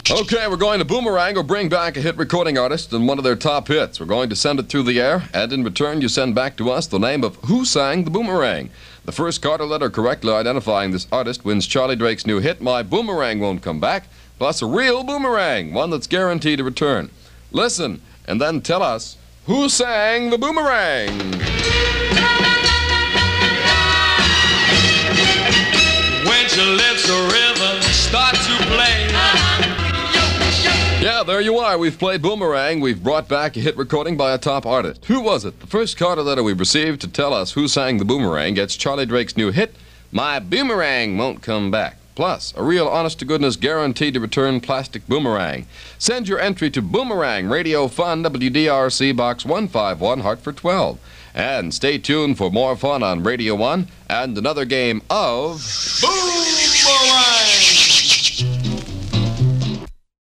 Okay, we're going to boomerang or bring back a hit recording artist and one of their top hits. We're going to send it through the air, and in return you send back to us the name of who sang the boomerang. The first Carter letter correctly identifying this artist wins Charlie Drake's new hit, My Boomerang Won't Come Back, plus a real boomerang, one that's guaranteed to return. Listen, and then tell us who sang the boomerang. When your lips a river start to play. Yeah, there you are. We've played Boomerang. We've brought back a hit recording by a top artist. Who was it? The first Carter letter we've received to tell us who sang the Boomerang gets Charlie Drake's new hit, My Boomerang Won't Come Back. Plus, a real honest-to-goodness guaranteed to return plastic boomerang. Send your entry to Boomerang Radio Fun, WDRC Box 151, Hartford 12. And stay tuned for more fun on Radio 1 and another game of Boom!